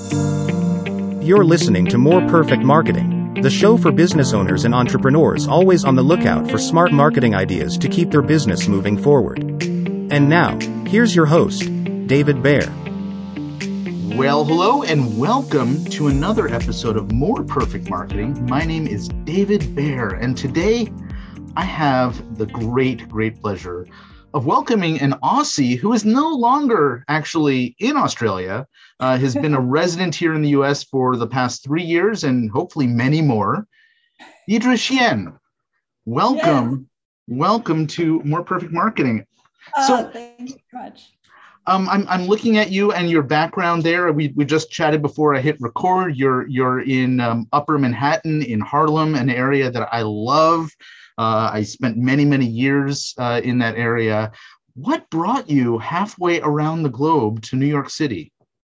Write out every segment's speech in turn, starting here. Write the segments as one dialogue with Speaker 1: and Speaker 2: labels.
Speaker 1: You're listening to More Perfect Marketing, the show for business owners and entrepreneurs always on the lookout for smart marketing ideas to keep their business moving forward. And now, here's your host, David Baer.
Speaker 2: Well, hello and welcome to another episode of More Perfect Marketing. My name is David Baer, and today I have the great pleasure of welcoming an Aussie who is no longer actually in Australia, has been a resident here in the US for the past 3 years and hopefully many more. Idra Chien, welcome. Yes. Welcome to More Perfect Marketing.
Speaker 3: Thank you very much.
Speaker 2: I'm looking at you and your background there. We just chatted before I hit record. You're in Upper Manhattan in Harlem, an area that I love. I spent many years in that area. What brought you halfway around the globe to New York City?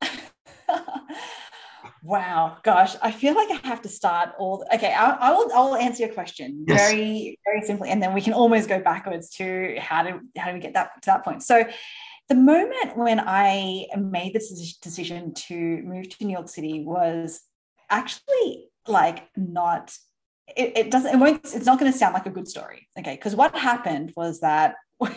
Speaker 3: Wow, gosh, I feel like I have to start okay, I'll answer your question. Yes. Very simply, and then we can almost go backwards to how do we get to that point. So the moment when I made this decision to move to New York City was actually like not. It's not going to sound like a good story, okay? Because what happened was that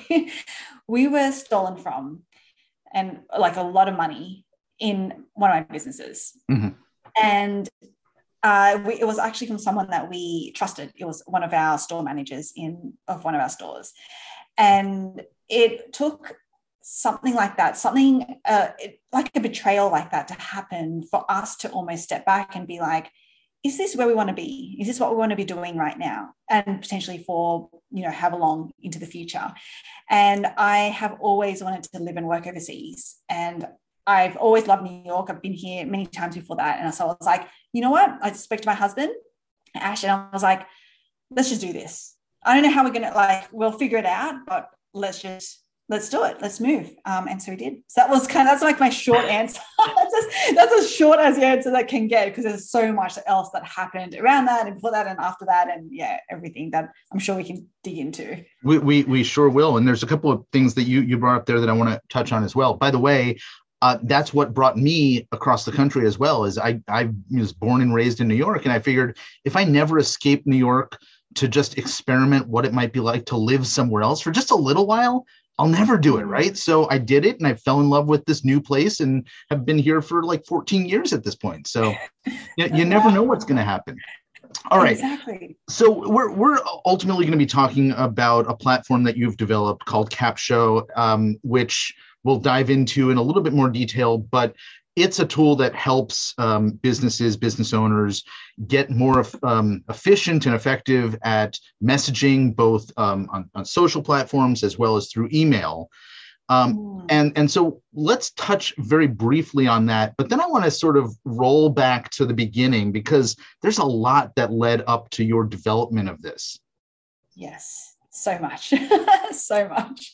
Speaker 3: we were stolen from, and like a lot of money in one of my businesses, and it was actually from someone that we trusted. It was one of our store managers of one of our stores, and it took something like that, like a betrayal like that to happen for us to almost step back and be like, is this where we want to be? Is this what we want to be doing right now? And potentially for, however long into the future. And I have always wanted to live and work overseas. And I've always loved New York. I've been here many times before that. And so I was like, you know what? I spoke to my husband, Ash, and I was like, let's just do this. I don't know how we're going to, we'll figure it out, but let's do it. Let's move. And so we did. So that's like my short answer. that's as short as the answer that can get, because there's so much else that happened around that and before that and after that. And everything that I'm sure we can dig into. We sure will. And there's a couple of things that you brought up there that I want to touch on as well. By the way, that's what brought me across the country as well. Is I was born and raised in New York. And I figured if I never escaped New York to just experiment what it might be like to live somewhere else for just a little while, I'll never do it, right? So I did it, and I fell in love with this new place and have been here for like 14 years at this point. So you never know what's going to happen. All right. Exactly.
Speaker 2: So we're ultimately going to be talking about a platform that you've developed called Capsho, which we'll dive into in a little bit more detail, but it's a tool that helps business owners get more efficient and effective at messaging, both on social platforms as well as through email. And so let's touch very briefly on that. But then I want to sort of roll back to the beginning, because there's a lot that led up to your development of this.
Speaker 3: Yes. So much, so much.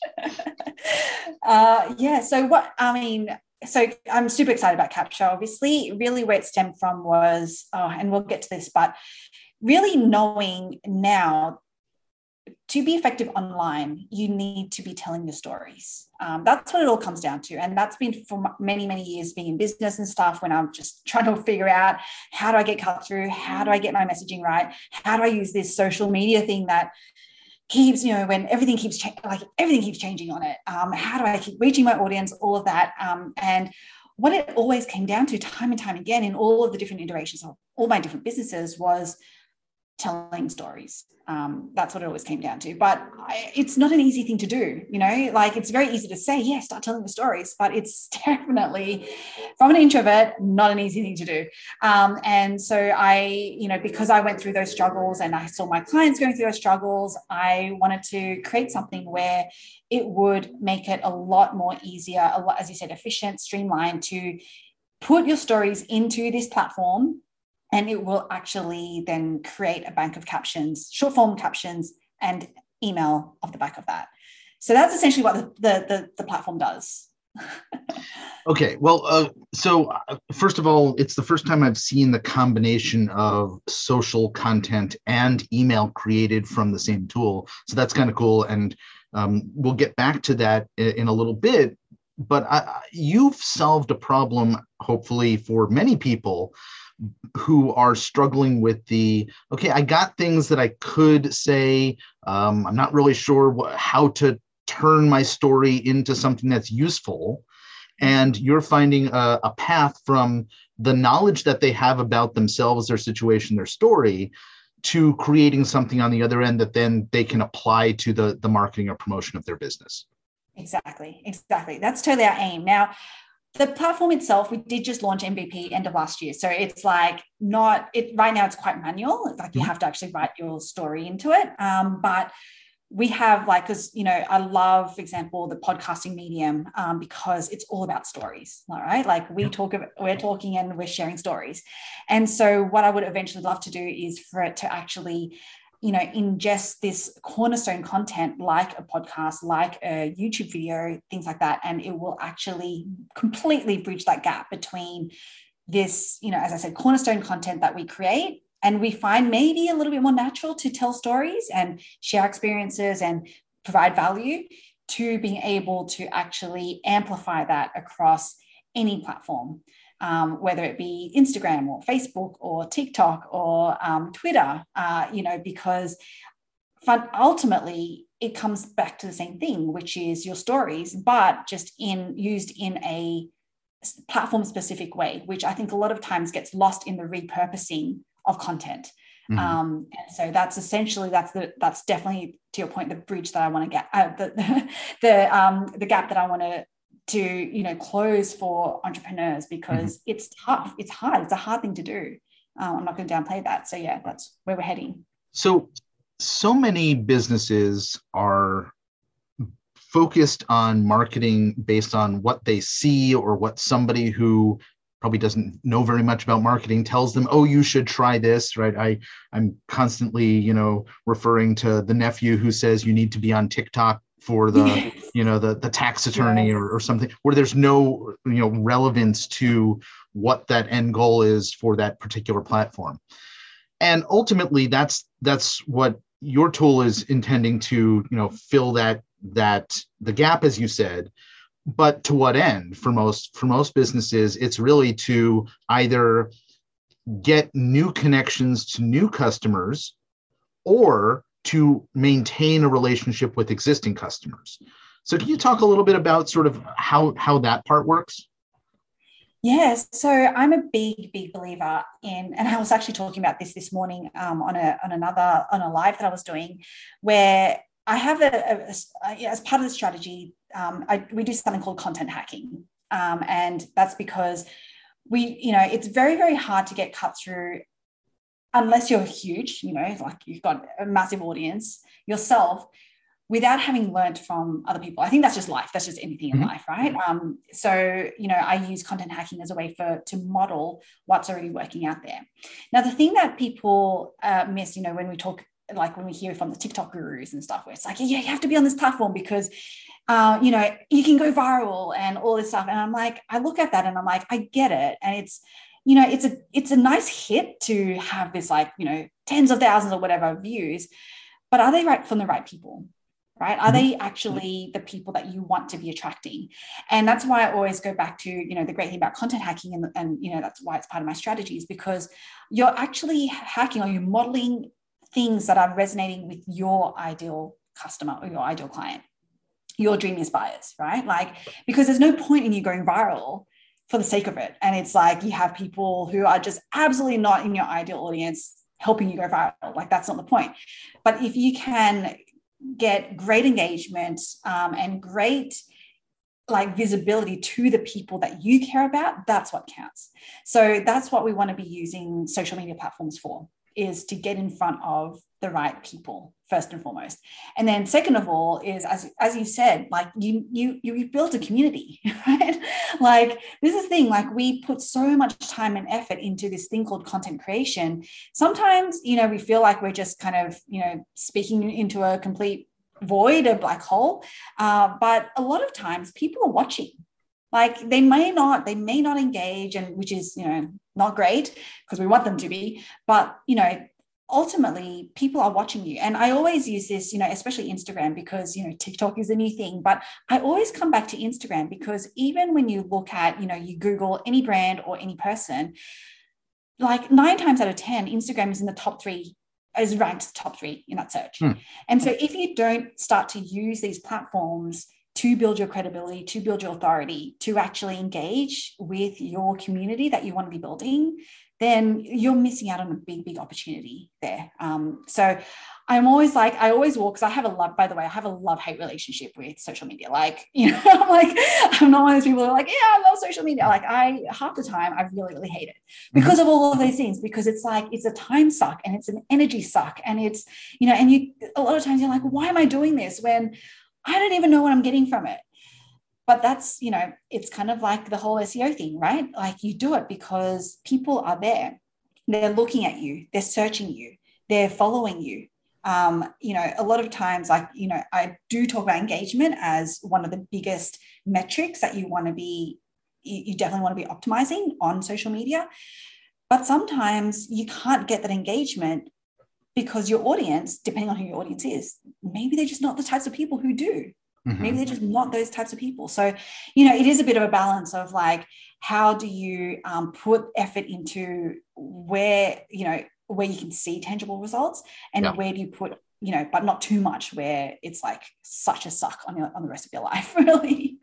Speaker 3: So I'm super excited about Capsho. Obviously, really where it stemmed from was, and we'll get to this, but really knowing now to be effective online, you need to be telling your stories. That's what it all comes down to. And that's been for many years being in business and stuff, when I'm just trying to figure out, how do I get cut through? How do I get my messaging right? How do I use this social media thing that keeps, when everything keeps changing on it. How do I keep reaching my audience, all of that. And what it always came down to time and time again in all of the different iterations of all my different businesses was telling stories. That's what it always came down to. But it's not an easy thing to do, it's very easy to say, start telling the stories, but it's definitely, from an introvert, not an easy thing to do. And so because I went through those struggles and I saw my clients going through those struggles, I wanted to create something where it would make it a lot more easier, a lot, as you said, efficient, streamlined, to put your stories into this platform. And it will actually then create a bank of captions, short form captions, and email off the back of that. So that's essentially what the platform does.
Speaker 2: Okay, well, so first of all, it's the first time I've seen the combination of social content and email created from the same tool. So that's kind of cool. And we'll get back to that in a little bit. but you've solved a problem, hopefully, for many people who are struggling with okay, I got things that I could say. I'm not really sure how to turn my story into something that's useful. And you're finding a path from the knowledge that they have about themselves, their situation, their story, to creating something on the other end that then they can apply to the marketing or promotion of their business.
Speaker 3: Exactly. That's totally our aim. Now, the platform itself, we did just launch MVP end of last year. So it's like right now it's quite manual. Like you have to actually write your story into it. But we have because, I love, for example, the podcasting medium because it's all about stories, all right? Like we're talking and we're sharing stories. And so what I would eventually love to do is for it to actually, ingest this cornerstone content like a podcast, like a YouTube video, things like that. And it will actually completely bridge that gap between this, as I said, cornerstone content that we create and we find maybe a little bit more natural to tell stories and share experiences and provide value, to being able to actually amplify that across any platform, whether it be Instagram or Facebook or TikTok or Twitter, because ultimately it comes back to the same thing, which is your stories, but just used in a platform-specific way, which I think a lot of times gets lost in the repurposing of content. And so that's essentially that's definitely, to your point, the bridge that I want to get the gap that I want to close for entrepreneurs, because it's tough, it's hard, it's a hard thing to do. I'm not going to downplay that. So yeah, that's where we're heading.
Speaker 2: So many businesses are focused on marketing based on what they see or what somebody who probably doesn't know very much about marketing tells them, oh, you should try this, right? I'm constantly, referring to the nephew who says you need to be on TikTok for the, the tax attorney or something, where there's no, relevance to what that end goal is for that particular platform. And ultimately that's what your tool is intending to, fill the gap, as you said. But to what end? For most businesses, it's really to either get new connections to new customers or to maintain a relationship with existing customers. So can you talk a little bit about sort of how that part works?
Speaker 3: Yes. So I'm a big believer in, and I was actually talking about this morning on a live that I was doing, where I have as part of the strategy, we do something called content hacking. And that's because it's very, very hard to get cut through unless you're huge, like you've got a massive audience yourself, without having learned from other people. I think that's just life. That's just anything in life, right? So, I use content hacking as a way to model what's already working out there. Now, the thing that people miss, when we talk, like when we hear from the TikTok gurus and stuff, where it's like, yeah, you have to be on this platform because, you can go viral and all this stuff. And I'm like, I look at that and I'm like, I get it. And it's, it's a nice hit to have this, like, tens of thousands or whatever views, but are they from the right people? Right? Are they actually the people that you want to be attracting? And that's why I always go back to, the great thing about content hacking, and that's why it's part of my strategy, is because you're actually hacking, or you're modeling things that are resonating with your ideal customer or your ideal client, your dreamiest buyers, right? Like, because there's no point in you going viral for the sake of it. And it's like, you have people who are just absolutely not in your ideal audience helping you go viral. Like, that's not the point. But if you can get great engagement and great visibility to the people that you care about, that's what counts. So that's what we want to be using social media platforms for, is to get in front of the right people first and foremost. And then second of all is, as you said, like you built a community, right? Like, this is the thing, like, we put so much time and effort into this thing called content creation. Sometimes, we feel like we're just kind of, speaking into a complete void, a black hole. But a lot of times people are watching. Like, they may not engage, and which is, not great, because we want them to be, but, ultimately people are watching you. And I always use this, especially Instagram, because, TikTok is a new thing, but I always come back to Instagram, because even when you look at, you Google any brand or any person, like 9 times out of 10, Instagram is in the top 3, is ranked top 3 in that search. And so if you don't start to use these platforms to build your credibility, to build your authority, to actually engage with your community that you want to be building, then you're missing out on a big, big opportunity there. So I'm always like, I always walk, because I have a love-hate relationship with social media. Like, I'm not one of those people who are like, yeah, I love social media. Like half the time I really, really hate it because of all of those things, because it's like, it's a time suck and it's an energy suck. And it's, a lot of times you're like, why am I doing this when I don't even know what I'm getting from it? But that's, it's kind of like the whole SEO thing, right? Like you do it because people are there. They're looking at you. They're searching you. They're following you. A lot of times, I do talk about engagement as one of the biggest metrics that you definitely want to be optimizing on social media. But sometimes you can't get that engagement because your audience, depending on who your audience is, maybe they're just not the types of people who do. Maybe they're just not those types of people. So, it is a bit of a balance of like, how do you put effort into where you can see tangible results, and where do you put, but not too much where it's like such a suck on the rest of your life, really.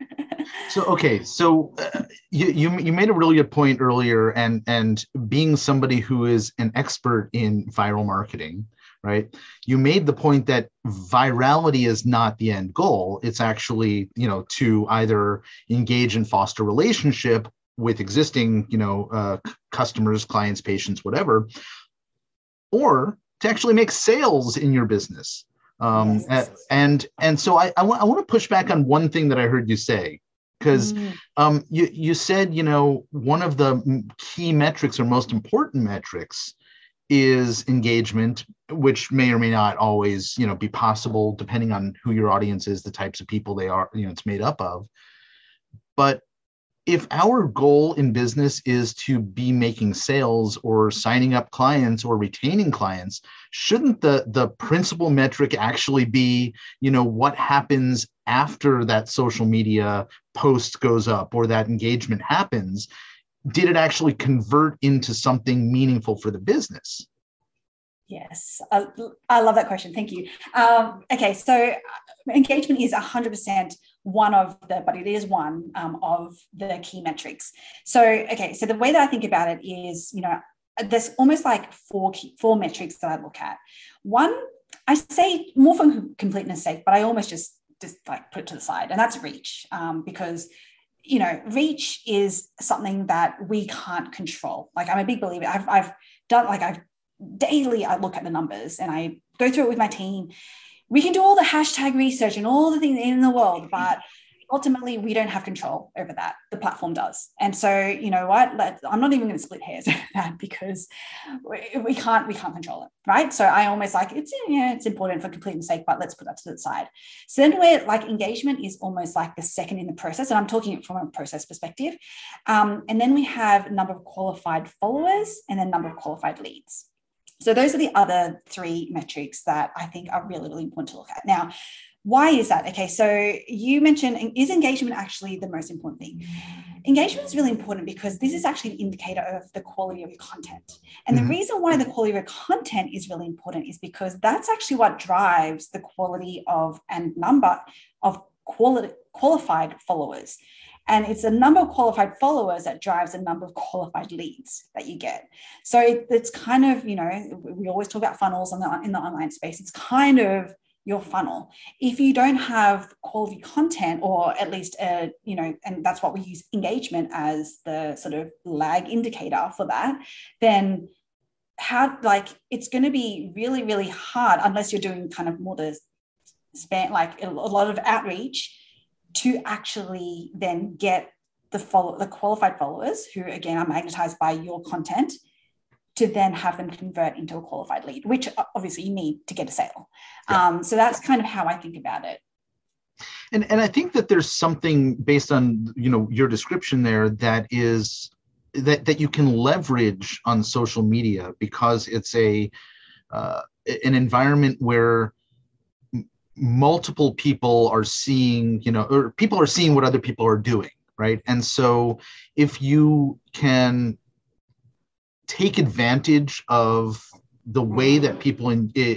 Speaker 2: So you made a really good point earlier, and being somebody who is an expert in viral marketing, right? You made the point that virality is not the end goal. It's actually, to either engage and foster relationship with existing, customers, clients, patients, whatever, or to actually make sales in your business.
Speaker 3: Yes.
Speaker 2: And so I want to push back on one thing that I heard you say, because you said, one of the key metrics or most important metrics is engagement, which may or may not always, be possible depending on who your audience is, the types of people they are, it's made up of. But if our goal in business is to be making sales or signing up clients or retaining clients, shouldn't the principal metric actually be, what happens after that social media post goes up or that engagement happens? Did it actually convert into something meaningful for the business?
Speaker 3: Yes, I love that question. Thank you. Okay, so engagement is 100% but it is one of the key metrics. So, so the way that I think about it is, there's almost like four metrics that I look at. One, I say more for completeness sake, but I almost just like put it to the side, and that's reach, because reach is something that we can't control. Like, I'm a big believer. I've daily, I look at the numbers and I go through it with my team. We can do all the hashtag research and all the things in the world, but ultimately we don't have control over that. The platform does. And so, you know what, I'm not even going to split hairs over that, because we can't control it, right? So I almost like, it's important for completeness sake, but let's put that to the side. So then where like engagement is almost like the second in the process, and I'm talking from a process perspective. And then we have number of qualified followers and then number of qualified leads. So those are the other three metrics that I think are really, really important to look at. Now, why is that? Okay, so you mentioned, is engagement actually the most important thing? Engagement is really important because this is actually an indicator of the quality of your content. And the reason why the quality of your content is really important is because that's actually what drives the quality of and number of qualified followers. And it's the number of qualified followers that drives the number of qualified leads that you get. So it's kind of, we always talk about funnels in the online space. It's kind of your funnel. If you don't have quality content, or at least, and that's what we use engagement as the sort of lag indicator for that, then it's going to be really, really hard, unless you're doing kind of more the span, like a lot of outreach, to actually then get the qualified followers who, again, are magnetized by your content, to then have them convert into a qualified lead, which obviously you need to get a sale. Yeah. So that's kind of how I think about it.
Speaker 2: And I think that there's something based on, your description there that is that you can leverage on social media, because it's a an environment where multiple people are seeing, or people are seeing what other people are doing, right? And so if you can take advantage of the way that people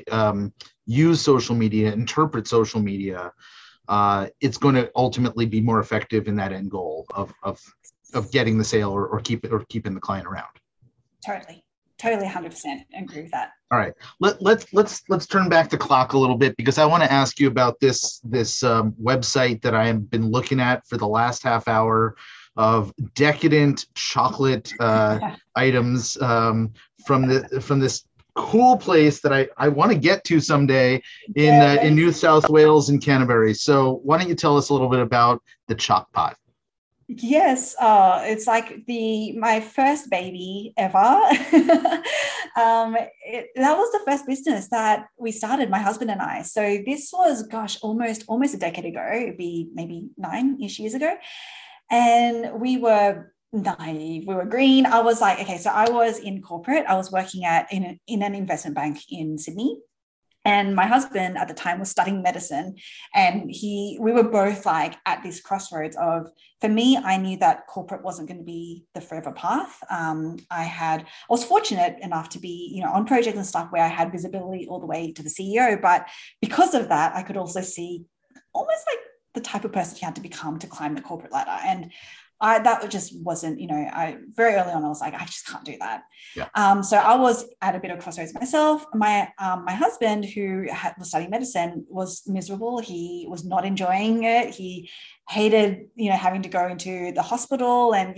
Speaker 2: use social media, interpret social media, it's going to ultimately be more effective in that end goal of getting the sale or keeping the client around.
Speaker 3: Totally 100% agree with that.
Speaker 2: All right, let's turn back the clock a little bit, because I want to ask you about this website that I have been looking at for the last half hour of decadent chocolate items from this cool place that I want to get to someday in New South Wales and Canterbury. So why don't you tell us a little bit about the Choc Pot?
Speaker 3: Yes, it's like my first baby ever. That was the first business that we started, my husband and I. So this was, gosh, almost a decade ago. It'd be maybe 9-ish years ago. And we were naive, we were green. I was like, okay, so I was in corporate. I was working in an investment bank in Sydney. And my husband at the time was studying medicine, and we were both like at this crossroads of, for me, I knew that corporate wasn't going to be the forever path. I was fortunate enough to be, on projects and stuff where I had visibility all the way to the CEO. But because of that, I could also see almost like the type of person you had to become to climb the corporate ladder. And that just wasn't, very early on, I was like, I just can't do that.
Speaker 2: Yeah.
Speaker 3: So I was at a bit of crossroads myself. My husband, who was studying medicine, was miserable. He was not enjoying it. He hated, having to go into the hospital, and,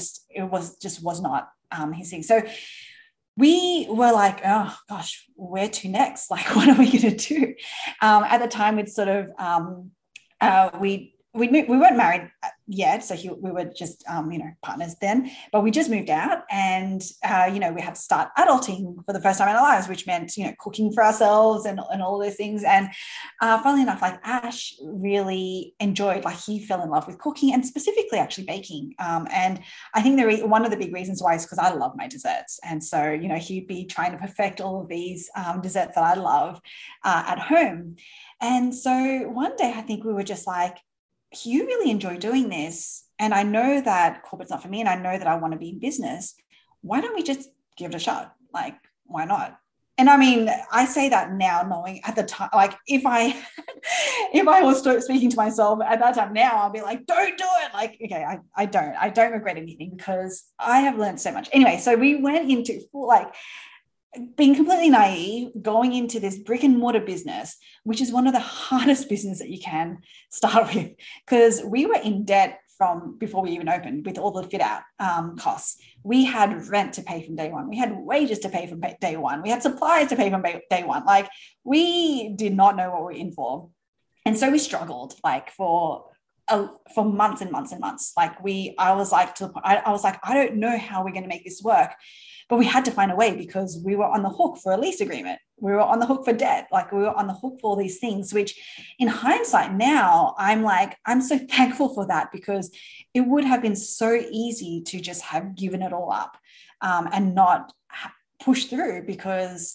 Speaker 3: it was not his thing. So we were like, oh gosh, where to next? Like, what are we going to do? At the time, we'd sort of, we weren't married yet, so we were just partners then, but we just moved out, and we had to start adulting for the first time in our lives, which meant cooking for ourselves and all those things. And funnily enough, like Ash really enjoyed, like he fell in love with cooking, and specifically actually baking. And I think one of the big reasons why is because I love my desserts, and so he'd be trying to perfect all of these desserts that I love at home. And so one day I think we were just like, you really enjoy doing this, and I know that corporate's not for me, and I know that I want to be in business. Why don't we just give it a shot? Like, why not? And I mean, I say that now, knowing at the time, like if I was speaking to myself at that time now, I'll be like, don't do it. Like, okay, I don't regret anything, because I have learned so much. Anyway, so we went into being completely naive, going into this brick and mortar business, which is one of the hardest business that you can start with, because we were in debt from before we even opened with all the fit out costs. We had rent to pay from day one. We had wages to pay from day one. We had suppliers to pay from day one. Like, we did not know what we were in for. And so we struggled like for months and months and months. Like I was like, I don't know how we're going to make this work. But we had to find a way, because we were on the hook for a lease agreement. We were on the hook for debt. Like, we were on the hook for all these things, which in hindsight now, I'm so thankful for that, because it would have been so easy to just have given it all up and not push through, because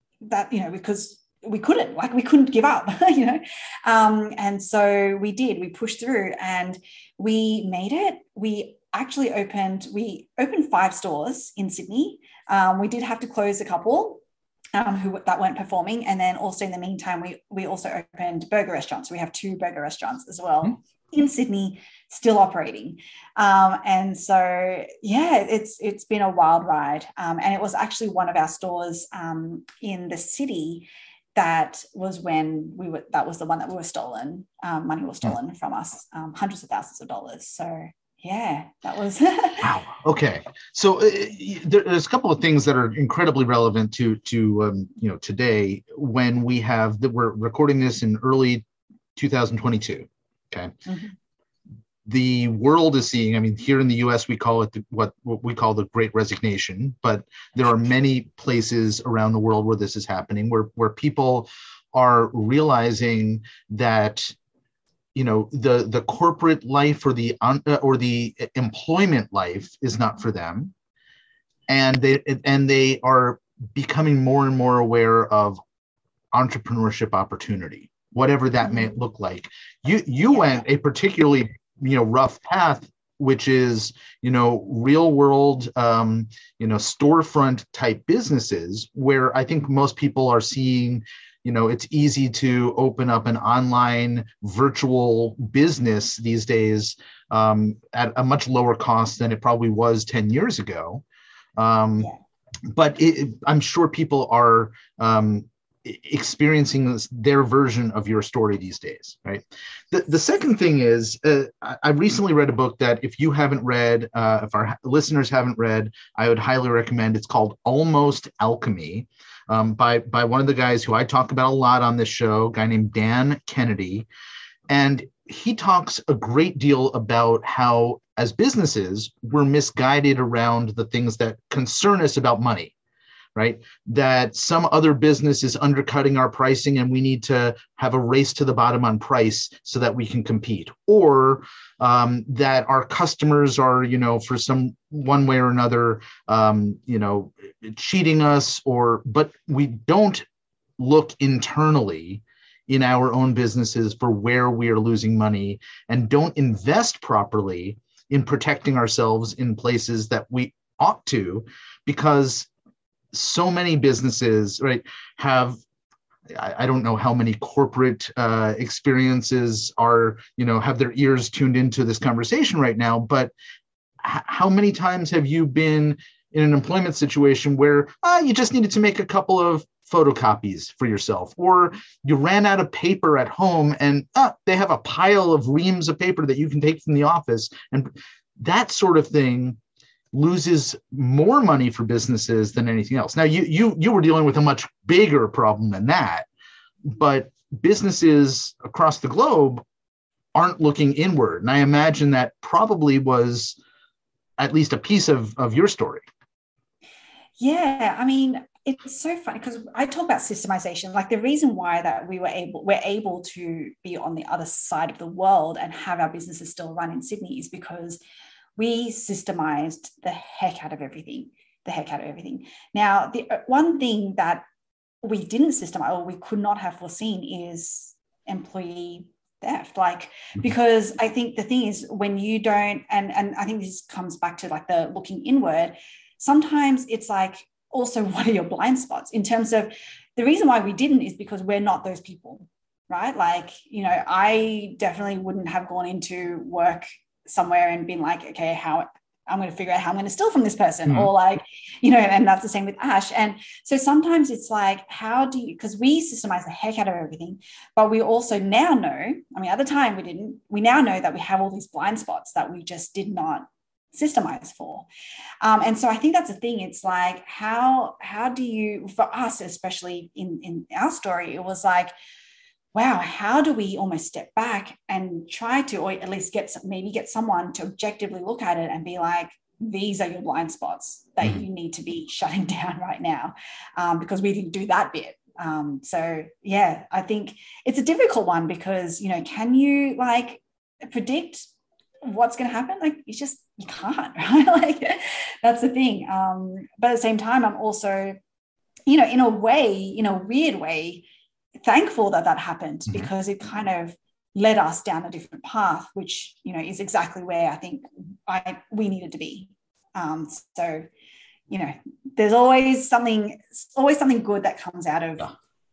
Speaker 3: we couldn't give up, and so we did. We pushed through and we made it. We opened 5 stores in Sydney. We did have to close a couple that weren't performing, and then also in the meantime we also opened burger restaurants. So we have 2 burger restaurants as well in Sydney, still operating. And so it's been a wild ride, and it was actually one of our stores in the city that was the one that we were stolen. Money was stolen from us, hundreds of thousands of dollars. So yeah, that was
Speaker 2: wow. Okay, so there's a couple of things that are incredibly relevant to today, when we're recording this in early 2022. Okay. Mm-hmm. The world is seeing, I mean, here in the US, we call it what we call the Great Resignation, but there are many places around the world where this is happening, where people are realizing that the corporate life or the employment life is not for them, and they are becoming more and more aware of entrepreneurship opportunity, whatever that may look like. You went a particularly, rough path, which is, real world, storefront type businesses, where I think most people are seeing, it's easy to open up an online virtual business these days at a much lower cost than it probably was 10 years ago. But I'm sure people are experiencing their version of your story these days, right? The second thing is, I recently read a book that if you haven't read, if our listeners haven't read, I would highly recommend. It's called Almost Alchemy, by one of the guys who I talk about a lot on this show, a guy named Dan Kennedy. And he talks a great deal about how, as businesses, we're misguided around the things that concern us about money, right? That some other business is undercutting our pricing and we need to have a race to the bottom on price so that we can compete. Or that our customers are, for some one way or another, cheating us, but we don't look internally in our own businesses for where we are losing money and don't invest properly in protecting ourselves in places that we ought to, because so many businesses, right, have, I don't know how many corporate experiences are, have their ears tuned into this conversation right now, but how many times have you been in an employment situation where you just needed to make a couple of photocopies for yourself, or you ran out of paper at home and they have a pile of reams of paper that you can take from the office, and that sort of thing loses more money for businesses than anything else. Now, you were dealing with a much bigger problem than that, but businesses across the globe aren't looking inward. And I imagine that probably was at least a piece of your story.
Speaker 3: Yeah, I mean, it's so funny because I talk about systemization. Like, the reason why that we're able to be on the other side of the world and have our businesses still run in Sydney is because we systemized the heck out of everything. Now, the one thing that we didn't systemize, or we could not have foreseen, is employee theft. Because I think the thing is, when you don't, and I think this comes back to like the looking inward, sometimes it's like, also, what are your blind spots in terms of the reason why we didn't is because we're not those people, right? I definitely wouldn't have gone into work somewhere and been like, okay, how I'm going to figure out how I'm going to steal from this person, or and that's the same with Ash. And so sometimes it's like, how do you, because we systemize the heck out of everything, but we also now know, at the time we didn't, we now know that we have all these blind spots that we just did not systemize for. And so I think that's the thing. It's like, how do you, for us, especially in our story, it was like, wow, how do we almost step back and try to, or at least get someone to objectively look at it and be like, these are your blind spots that you need to be shutting down right now, because we didn't do that bit. So yeah, I think it's a difficult one because, can you predict what's going to happen? You can't, right? That's the thing. But at the same time, I'm also, in a weird way, thankful that happened, because it kind of led us down a different path, which, is exactly where I think we needed to be. So, there's always something good that comes out of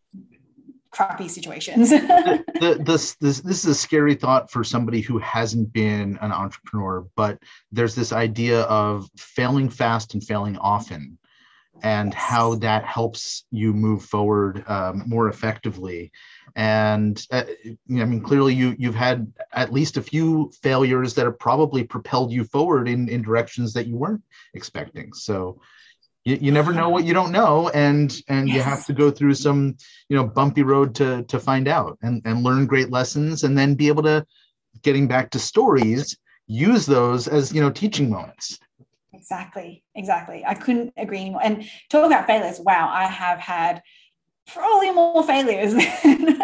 Speaker 3: crappy situations.
Speaker 2: This is a scary thought for somebody who hasn't been an entrepreneur, but there's this idea of failing fast and failing often, and how that helps you move forward more effectively. And clearly you've had at least a few failures that have probably propelled you forward in directions that you weren't expecting. So you never know what you don't know, and you have to go through some bumpy road to find out and learn great lessons, and then be able to, getting back to stories, use those as teaching moments.
Speaker 3: Exactly. I couldn't agree anymore. And talk about failures. Wow, I have had probably more failures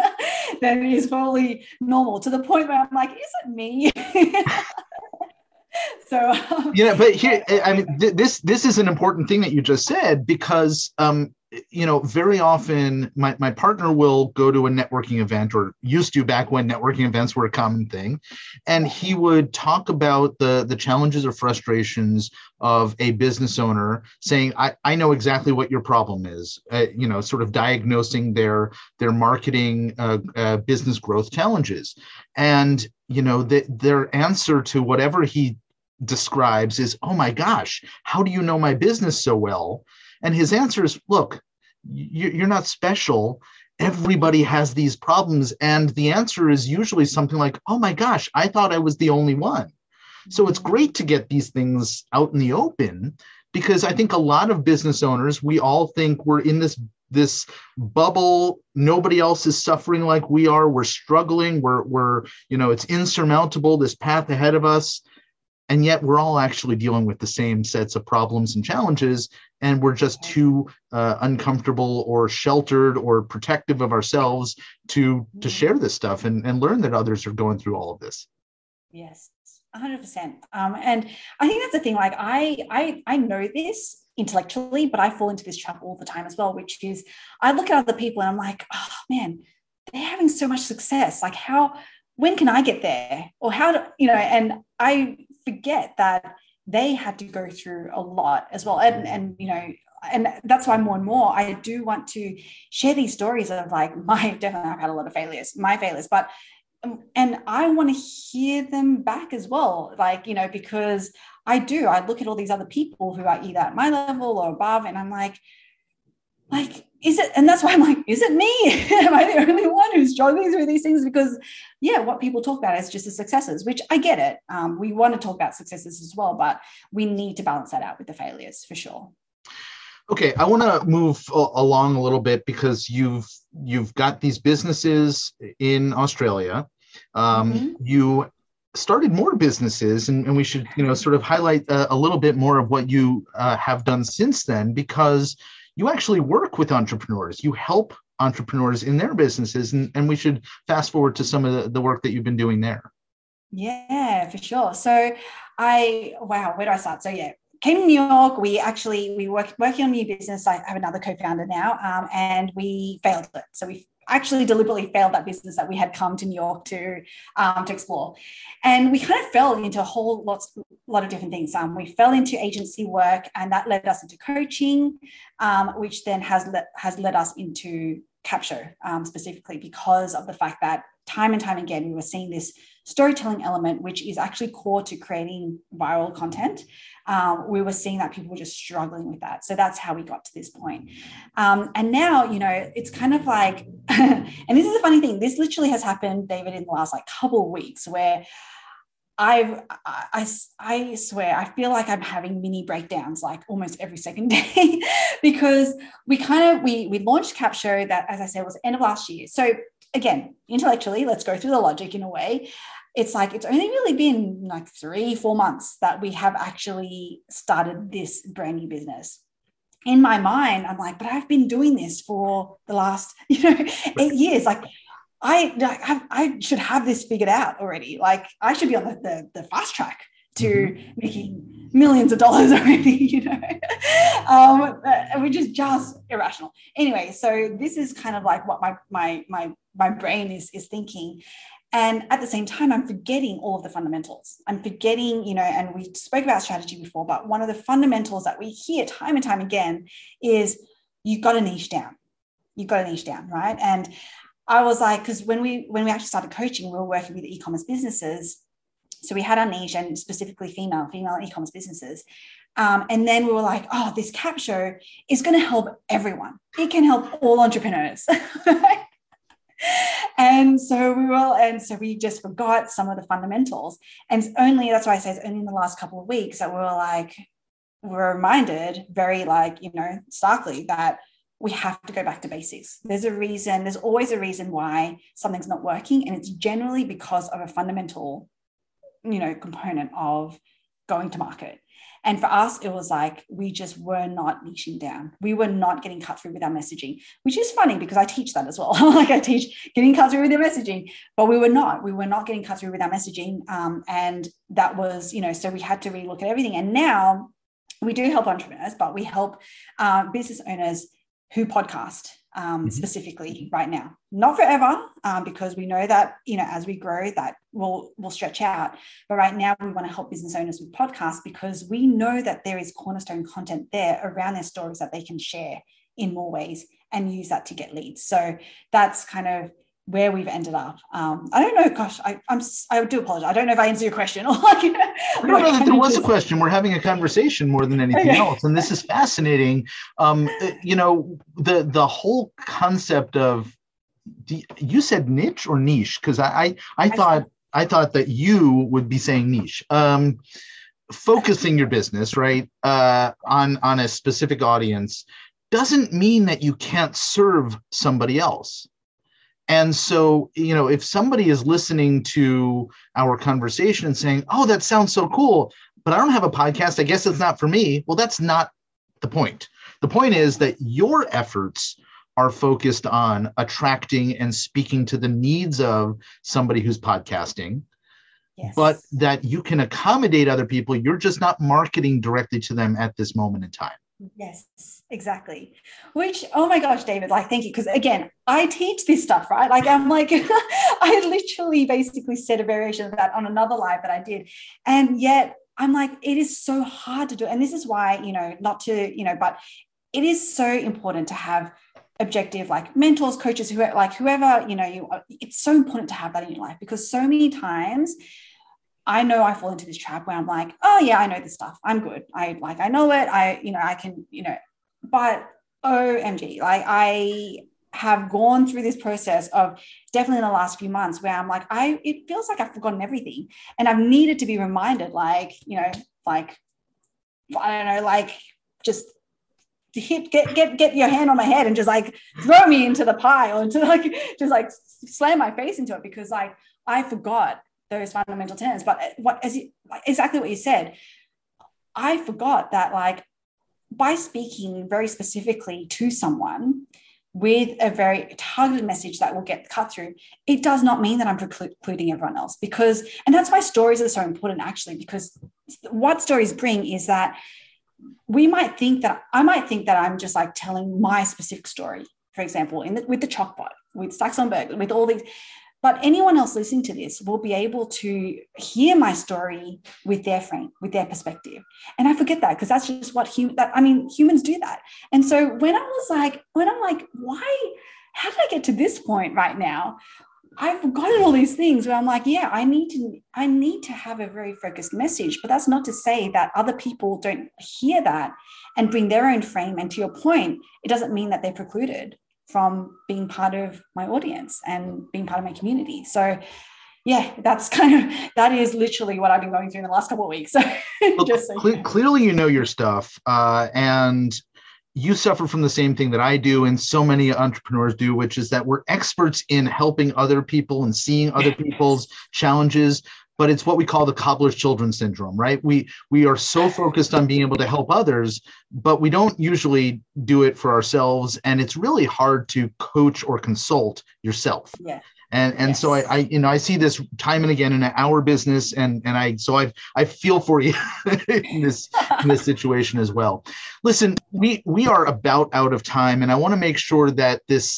Speaker 3: than is probably normal, to the point where I'm like, is it me? So
Speaker 2: But here, I mean, this is an important thing that you just said, because very often my partner will go to a networking event, or used to back when networking events were a common thing, and he would talk about the challenges or frustrations of a business owner, saying, I know exactly what your problem is, sort of diagnosing their marketing business growth challenges. And their answer to whatever he describes is, oh my gosh, how do you know my business so well? And his answer is, look, you're not special. Everybody has these problems. And the answer is usually something like, oh my gosh, I thought I was the only one. So it's great to get these things out in the open, because I think a lot of business owners, we all think we're in this bubble. Nobody else is suffering like we are. We're struggling. We're it's insurmountable, this path ahead of us. And yet we're all actually dealing with the same sets of problems and challenges, and we're just too uncomfortable or sheltered or protective of ourselves to share this stuff and learn that others are going through all of this.
Speaker 3: Yes, 100%. And I think that's the thing. Like I know this intellectually, but I fall into this trap all the time as well, which is I look at other people and I'm like, oh man, they're having so much success. Like when can I get there? Or and I forget that they had to go through a lot as well. And that's why more and more I do want to share these stories of like definitely I've had a lot of my failures, but and I want to hear them back as well. Like, because I look at all these other people who are either at my level or above, and I'm like, is it? And that's why I'm like, is it me? Am I the only one who's struggling through these things? Because what people talk about is just the successes, which I get it. We want to talk about successes as well, but we need to balance that out with the failures for sure.
Speaker 2: Okay, I want to move along a little bit, because you've got these businesses in Australia. You started more businesses, and we should sort of highlight a little bit more of what you have done since then, because you actually work with entrepreneurs. You help entrepreneurs in their businesses, and we should fast forward to some of the work that you've been doing there.
Speaker 3: Yeah, for sure. So where do I start? So came to New York. We working on a new business. I have another co-founder now, and we failed it. So we actually deliberately failed that business that we had come to New York to explore. And we kind of fell into a whole lot of different things. We fell into agency work, and that led us into coaching, which then has led us into Capsho, specifically because of the fact that time and time again, we were seeing this storytelling element, which is actually core to creating viral content. We were seeing that people were just struggling with that. So that's how we got to this point. And now, it's kind of like, and this is a funny thing, this literally has happened, David, in the last couple of weeks, where I swear, I feel like I'm having mini breakdowns almost every second day because we launched Capsho, that, as I said, was the end of last year. So again, intellectually, let's go through the logic in a way. It's it's only really been 3-4 months that we have actually started this brand new business. In my mind, I'm like, but I've been doing this for the last 8 years. I should have this figured out already. I should be on the fast track to making millions of dollars already, which is just irrational. Anyway, so this is kind of what my brain is thinking. And at the same time, I'm forgetting all of the fundamentals. I'm forgetting, and we spoke about strategy before, but one of the fundamentals that we hear time and time again is you've got to niche down. You've got to niche down, right? And I was like, because when we actually started coaching, we were working with e-commerce businesses. So we had our niche, and specifically female e-commerce businesses. And then we were like, oh, this Capsho is going to help everyone. It can help all entrepreneurs. And so we just forgot some of the fundamentals. And that's why I say it's only in the last couple of weeks that we're reminded very starkly that we have to go back to basics. There's always a reason why something's not working. And it's generally because of a fundamental, component of going to market. And for us, it was like, we just were not niching down. We were not getting cut through with our messaging, which is funny because I teach that as well. Like I teach getting cut through with your messaging, but we were not getting cut through with our messaging. And that was, so we had to relook at everything. And now we do help entrepreneurs, but we help business owners who podcast specifically right now, not forever, because we know that, as we grow, that will stretch out. But right now we want to help business owners with podcasts because we know that there is cornerstone content there around their stories that they can share in more ways and use that to get leads. So that's kind of where we've ended up. I don't know, gosh, I do apologize. I don't know if I answered your question.
Speaker 2: No, there was a question. We're having a conversation more than anything else. And this is fascinating. The whole concept of, you said niche or niche? Because I thought that you would be saying niche. Focusing your business, right, on a specific audience doesn't mean that you can't serve somebody else. And so, if somebody is listening to our conversation and saying, oh, that sounds so cool, but I don't have a podcast, I guess it's not for me. Well, that's not the point. The point is that your efforts are focused on attracting and speaking to the needs of somebody who's podcasting, but that you can accommodate other people. You're just not marketing directly to them at this moment in time.
Speaker 3: Yes, exactly. Which, oh my gosh, David, thank you. Because again, I teach this stuff, right? I literally basically said a variation of that on another live that I did. And yet I'm like, it is so hard to do. And this is why, but it is so important to have objective, mentors, coaches, whoever, it's so important to have that in your life, because so many times I know I fall into this trap where I'm like, oh yeah, I know this stuff. I'm good. I know it. I can, but OMG, I have gone through this process of definitely in the last few months where I'm like, it feels like I've forgotten everything. And I've needed to be reminded, I don't know, just get your hand on my head and just throw me into the pile and to slam my face into it, because I forgot those fundamental tenets. But exactly what you said, I forgot that by speaking very specifically to someone with a very targeted message that will get cut through, it does not mean that I'm precluding everyone else, and that's why stories are so important, actually, because what stories bring is that I might think that I'm just telling my specific story, for example, with the Chalkbot, with Stacks on Burger, with all these. But anyone else listening to this will be able to hear my story with their frame, with their perspective. And I forget that, because that's just what humans do that. And so when I'm like, how did I get to this point right now? I've forgotten all these things where I'm like, yeah, I need to have a very focused message, but that's not to say that other people don't hear that and bring their own frame. And to your point, it doesn't mean that they're precluded from being part of my audience and being part of my community. So yeah, that is literally what I've been going through in the last couple of weeks.
Speaker 2: Clearly, you know your stuff, and you suffer from the same thing that I do and so many entrepreneurs do, which is that we're experts in helping other people and seeing other people's challenges. But it's what we call the cobbler's children syndrome, right? We are so focused on being able to help others, but we don't usually do it for ourselves. And it's really hard to coach or consult yourself. Yeah. And so I see this time and again in our business, and I feel for you in this situation as well. Listen, we are about out of time, and I want to make sure that this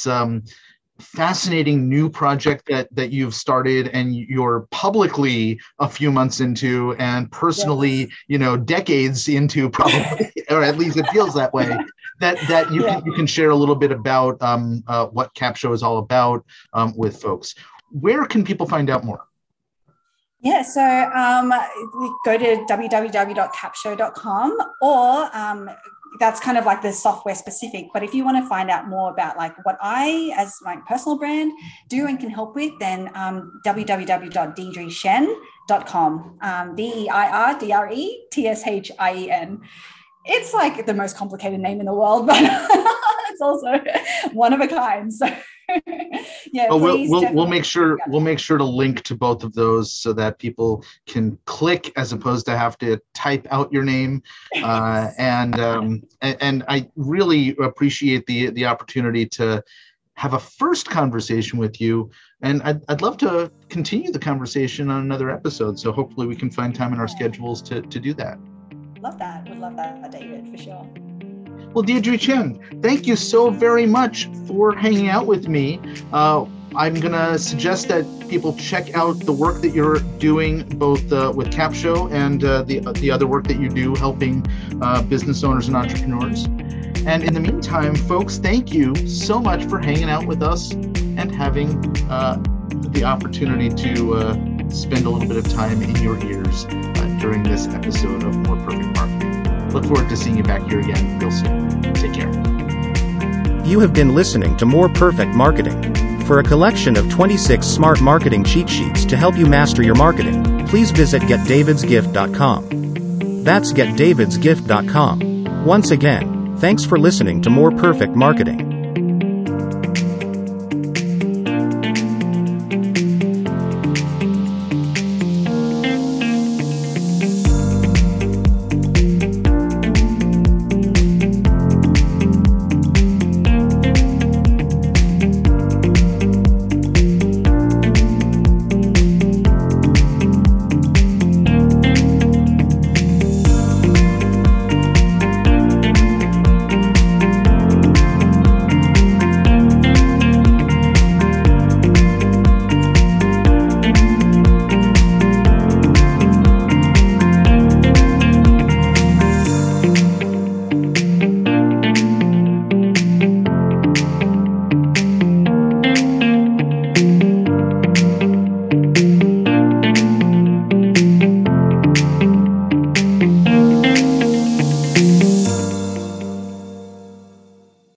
Speaker 2: fascinating new project that you've started and you're publicly a few months into, and personally, decades into, probably, or at least it feels that way, that you can share a little bit about what Capsho is all about with folks. Where can people find out more?
Speaker 3: Yeah, so go to www.capsho.com, or that's kind of the software specific. But if you want to find out more about what I, as my personal brand, do and can help with, then www.deirdreshen.com, DEIRDRETSHIEN. It's the most complicated name in the world, but it's also one of a kind. So Yeah,
Speaker 2: oh,
Speaker 3: please.
Speaker 2: We'll make sure to link to both of those so that people can click as opposed to have to type out your name. And I really appreciate the opportunity to have a first conversation with you, and I'd love to continue the conversation on another episode. So hopefully we can find time in our schedules to do that.
Speaker 3: Love that. Would love that, David, for sure.
Speaker 2: Well, Deirdre Chen, thank you so very much for hanging out with me. I'm going to suggest that people check out the work that you're doing, both with CapShow and the other work that you do helping business owners and entrepreneurs. And in the meantime, folks, thank you so much for hanging out with us and having the opportunity to spend a little bit of time in your ears during this episode of More Perfect Marketing. Look forward to seeing you back here again real soon. Take care.
Speaker 1: You have been listening to More Perfect Marketing. For a collection of 26 smart marketing cheat sheets to help you master your marketing, please visit getdavidsgift.com. That's getdavidsgift.com. Once again, thanks for listening to More Perfect Marketing.